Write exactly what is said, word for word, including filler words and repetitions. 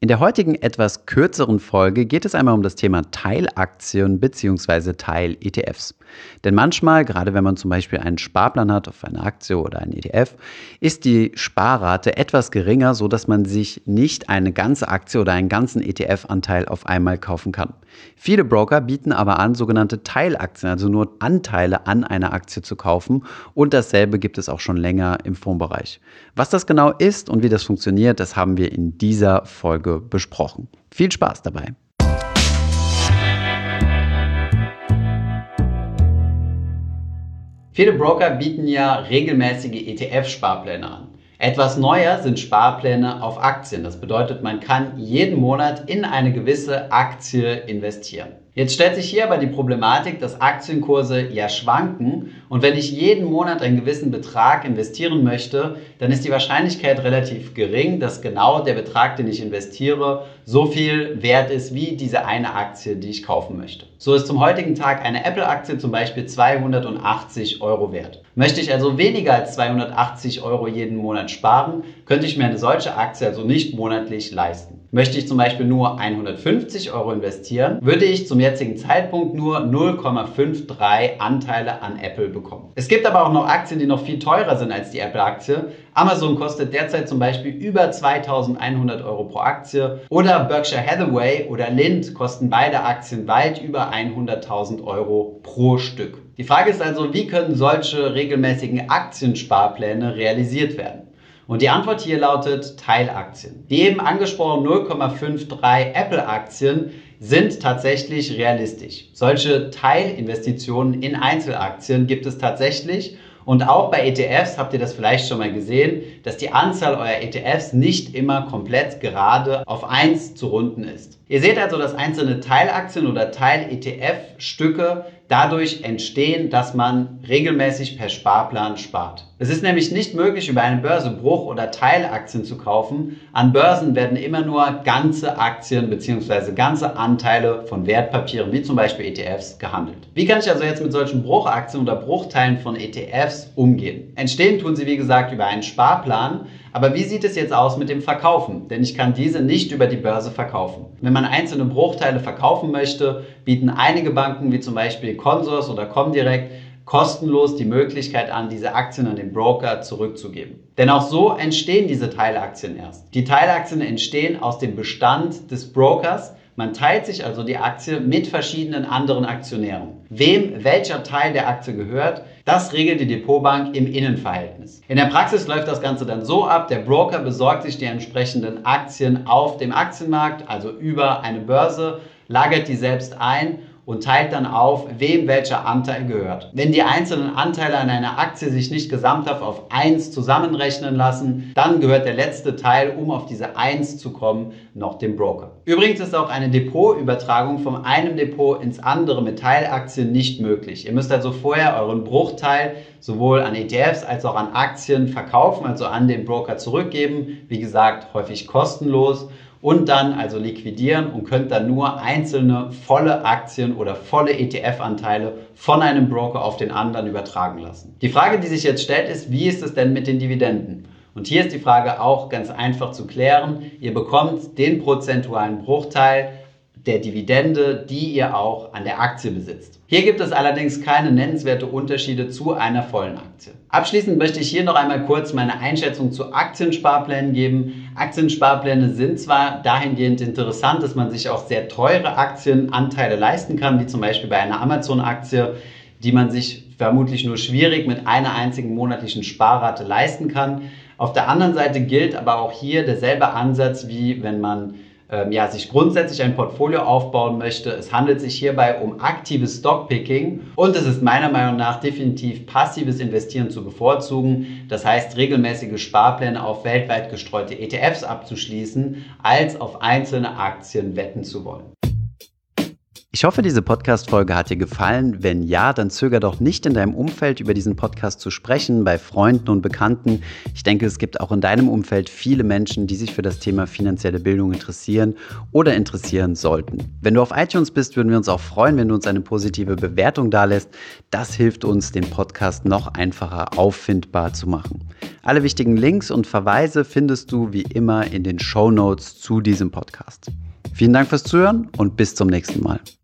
In der heutigen etwas kürzeren Folge geht es einmal um das Thema Teilaktien bzw. Teil-E T Fs. Denn manchmal, gerade wenn man zum Beispiel einen Sparplan hat auf eine Aktie oder einen E T F, ist die Sparrate etwas geringer, sodass man sich nicht eine ganze Aktie oder einen ganzen E T F-Anteil auf einmal kaufen kann. Viele Broker bieten aber an, sogenannte Teilaktien, also nur Anteile an einer Aktie zu kaufen, und dasselbe gibt es auch schon länger im Fondsbereich. Was das genau ist und wie das funktioniert, das haben wir in dieser Folge besprochen. Viel Spaß dabei! Viele Broker bieten ja regelmäßige E T F-Sparpläne an. Etwas neuer sind Sparpläne auf Aktien. Das bedeutet, man kann jeden Monat in eine gewisse Aktie investieren. Jetzt stellt sich hier aber die Problematik, dass Aktienkurse ja schwanken, und wenn ich jeden Monat einen gewissen Betrag investieren möchte, dann ist die Wahrscheinlichkeit relativ gering, dass genau der Betrag, den ich investiere, so viel wert ist wie diese eine Aktie, die ich kaufen möchte. So ist zum heutigen Tag eine Apple-Aktie zum Beispiel zweihundertachtzig Euro wert. Möchte ich also weniger als zweihundertachtzig Euro jeden Monat sparen, könnte ich mir eine solche Aktie also nicht monatlich leisten. Möchte ich zum Beispiel nur hundertfünfzig Euro investieren, würde ich zum jetzigen Zeitpunkt nur null Komma dreiundfünfzig Anteile an Apple bekommen. Es gibt aber auch noch Aktien, die noch viel teurer sind als die Apple-Aktie. Amazon kostet derzeit zum Beispiel über zweitausendeinhundert Euro pro Aktie, oder Berkshire Hathaway oder Lind kosten beide Aktien weit über hunderttausend Euro pro Stück. Die Frage ist also, wie können solche regelmäßigen Aktiensparpläne realisiert werden? Und die Antwort hier lautet Teilaktien. Die eben angesprochenen null Komma dreiundfünfzig Apple-Aktien sind tatsächlich realistisch. Solche Teilinvestitionen in Einzelaktien gibt es tatsächlich. Und auch bei E T Fs habt ihr das vielleicht schon mal gesehen, dass die Anzahl eurer E T Fs nicht immer komplett gerade auf eins zu runden ist. Ihr seht also, dass einzelne Teilaktien oder Teil-E T F-Stücke dadurch entstehen, dass man regelmäßig per Sparplan spart. Es ist nämlich nicht möglich, über eine Börse Bruch- oder Teilaktien zu kaufen. An Börsen werden immer nur ganze Aktien bzw. ganze Anteile von Wertpapieren, wie zum Beispiel E T Fs, gehandelt. Wie kann ich also jetzt mit solchen Bruchaktien oder Bruchteilen von E T Fs umgehen? Entstehen tun sie, wie gesagt, über einen Sparplan. Aber wie sieht es jetzt aus mit dem Verkaufen? Denn ich kann diese nicht über die Börse verkaufen. Wenn man einzelne Bruchteile verkaufen möchte, bieten einige Banken wie zum Beispiel Consors oder Comdirect kostenlos die Möglichkeit an, diese Aktien an den Broker zurückzugeben. Denn auch so entstehen diese Teilaktien erst. Die Teilaktien entstehen aus dem Bestand des Brokers. Man teilt sich also die Aktie mit verschiedenen anderen Aktionären. Wem welcher Teil der Aktie gehört, das regelt die Depotbank im Innenverhältnis. In der Praxis läuft das Ganze dann so ab: Der Broker besorgt sich die entsprechenden Aktien auf dem Aktienmarkt, also über eine Börse, lagert die selbst ein und teilt dann auf, wem welcher Anteil gehört. Wenn die einzelnen Anteile an einer Aktie sich nicht gesamthaft auf eins zusammenrechnen lassen, dann gehört der letzte Teil, um auf diese eins zu kommen, noch dem Broker. Übrigens ist auch eine Depotübertragung von einem Depot ins andere mit Teilaktien nicht möglich. Ihr müsst also vorher euren Bruchteil sowohl an E T Fs als auch an Aktien verkaufen, also an den Broker zurückgeben. Wie gesagt, häufig kostenlos. Und dann also liquidieren und könnt dann nur einzelne volle Aktien oder volle E T F-Anteile von einem Broker auf den anderen übertragen lassen. Die Frage, die sich jetzt stellt, ist, wie ist es denn mit den Dividenden? Und hier ist die Frage auch ganz einfach zu klären. Ihr bekommt den prozentualen Bruchteil der Dividende, die ihr auch an der Aktie besitzt. Hier gibt es allerdings keine nennenswerte Unterschiede zu einer vollen Aktie. Abschließend möchte ich hier noch einmal kurz meine Einschätzung zu Aktiensparplänen geben. Aktiensparpläne sind zwar dahingehend interessant, dass man sich auch sehr teure Aktienanteile leisten kann, wie zum Beispiel bei einer Amazon-Aktie, die man sich vermutlich nur schwierig mit einer einzigen monatlichen Sparrate leisten kann. Auf der anderen Seite gilt aber auch hier derselbe Ansatz, wie wenn man ja, sich grundsätzlich ein Portfolio aufbauen möchte. Es handelt sich hierbei um aktives Stockpicking und es ist meiner Meinung nach definitiv passives Investieren zu bevorzugen. Das heißt, regelmäßige Sparpläne auf weltweit gestreute E T Fs abzuschließen, als auf einzelne Aktien wetten zu wollen. Ich hoffe, diese Podcast-Folge hat dir gefallen. Wenn ja, dann zöger doch nicht, in deinem Umfeld über diesen Podcast zu sprechen, bei Freunden und Bekannten. Ich denke, es gibt auch in deinem Umfeld viele Menschen, die sich für das Thema finanzielle Bildung interessieren oder interessieren sollten. Wenn du auf iTunes bist, würden wir uns auch freuen, wenn du uns eine positive Bewertung dalässt. Das hilft uns, den Podcast noch einfacher auffindbar zu machen. Alle wichtigen Links und Verweise findest du wie immer in den Shownotes zu diesem Podcast. Vielen Dank fürs Zuhören und bis zum nächsten Mal.